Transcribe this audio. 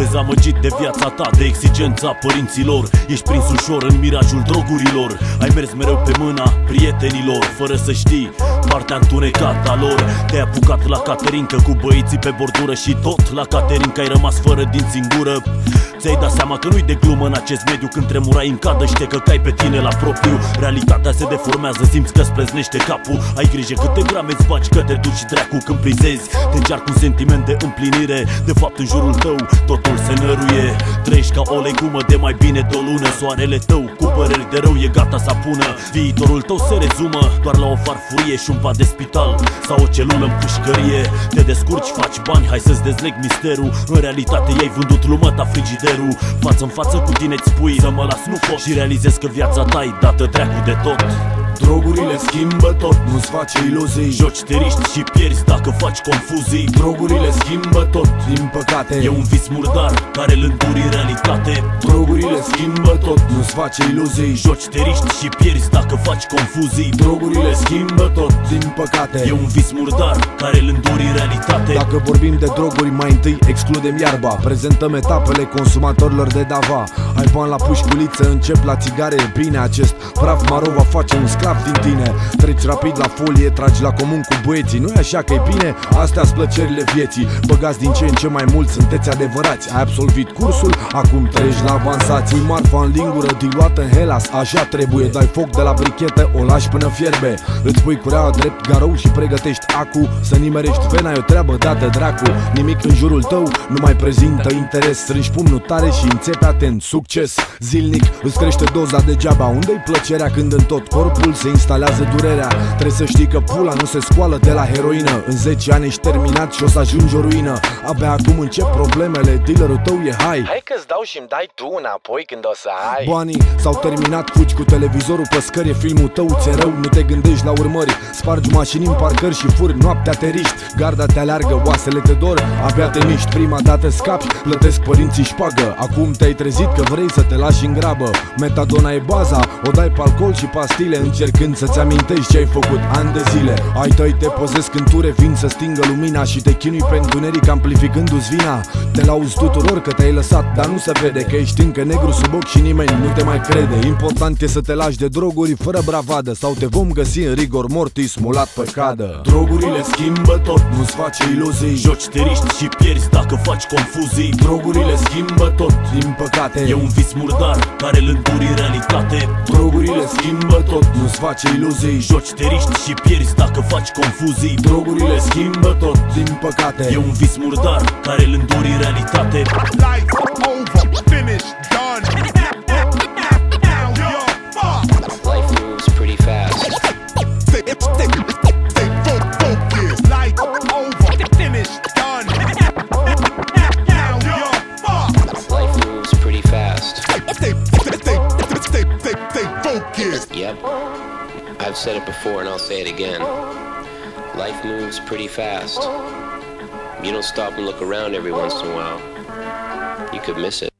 Dezamăgit de viața ta, de exigența părinților, ești prins ușor în mirajul drogurilor. Ai mers mereu pe mâna prietenilor, fără să știi partea întunecată a lor. Te-ai apucat la caterincă cu băieții pe bordură și tot la caterincă ai rămas fără dinți în gură. Ți-ai dat seama că nu-i de glumă în acest mediu, când tremurai în cadă și te căcai pe tine la propriu. Realitatea se deformează, simți că-ți pleznește capul. Ai grijă câte grame îți bagi, că te duci dracu când prizezi. Te încearcă un sentiment de împlinire, de fapt în jurul tău totul se năruie. Trăiești ca o legumă de mai bine de o lună. Soarele tău cu păreri de rău e gata să apună. Viitorul tău se rezumă doar la o farfurie și un pat de spital sau o celulă în pușcărie. Te descurci, faci bani, hai să-ți dezleg misterul. În realitate i-ai vândut lumăta frigiderul. Față în față cu tine îți spui să mă las, nu pot. Și realizezi că viața ta-i dată dracu de tot. Drogurile schimbă tot, nu-ți face iluzii. Joci, te riști și pierzi dacă faci confuzii. Drogurile schimbă tot, din păcate. E un vis murdar care îl înduri în realitate. Drogurile schimbă tot, nu-ți face iluzii. Joci, te riști și pierzi dacă faci confuzii. Drogurile schimbă tot, din păcate. E un vis murdar care îl înduri în realitate. Dacă vorbim de droguri, mai întâi excludem iarba. Prezentăm etapele consumatorilor de dava. Ai bani la pușculiță, încep la țigare. E bine, acest praf maro va face un sclav din tine. Treci rapid la folie, tragi la comun cu băieții. Nu-i așa că e bine? Astea-s plăcerile vieții. Băgați din ce în ce mai mult, sunteți adevărați. Ai absolvit cursul, acum treci la avansați. Ui marfa în lingură, diluată în Hellas. Așa trebuie, dai foc de la brichetă, o lași până fierbe. Îți pui cureaua drept garou și pregătești acu. Să nimerești vena, e o treabă dată dracu. Nimic în jurul tău nu mai prezintă interes. Strângi pumnul tare și înțepi atent, succes. Zilnic îți crește doza degeaba. Unde-i plăcerea când în tot corpul se instalează durerea? Trebuie să știi că pula nu se scoală de la heroină. În 10 ani ești terminat și o să ajungi o ruină. Abia acum încep problemele, dealerul tău e Hai că-ți dau și-mi dai tu înapoi când o să ai. Banii s-au terminat, fugi cu televizorul pe scări. Filmul tău ți-e rău, nu te gândești la urmări. Spargi mașini în parcări și furi, noaptea te riști. Garda te aleargă, oasele te dor, abia te miști. Prima dată scapi, plătesc părinții șpagă. Acum te-ai trezit că vrei să te lași în grabă. Metadona e baza, o dai pe alcool și pastile, încercând să-ți amintești ce ai făcut ani de zile. Ai tăi te pozesc când tu revin să stingă lumina și te chinui pe întuneric amplificându-ți vina. Te lauzi tuturor că te-ai lăsat, dar nu se vede că ești încă negru sub ochi și nimeni nu te mai crede. Important e să te lași de droguri fără bravadă, sau te vom găsi în rigor mortis smulat pe cadă. Drogurile schimbă tot, nu-ți face iluzii. Joci, te riști și pierzi dacă faci confuzii. Drogurile schimbă tot, din păcate. E un vis murdar care îl înduri în realitate. Drogurile schimbă tot, nu-ți face iluzii. Joci, te riști și pierzi dacă faci confuzii. Drogurile schimbă tot, din păcate. E un vis murdar care îl înduri în realitate. Life over, finished, done. Now you're fucked. Life moves pretty fast. Stay focused. Life over, finished, done. Now you're fucked. Life moves pretty fast. Stay focused. Yep. I've said it before and I'll say it again. Life moves pretty fast. You don't stop and look around every once in a while, you could miss it.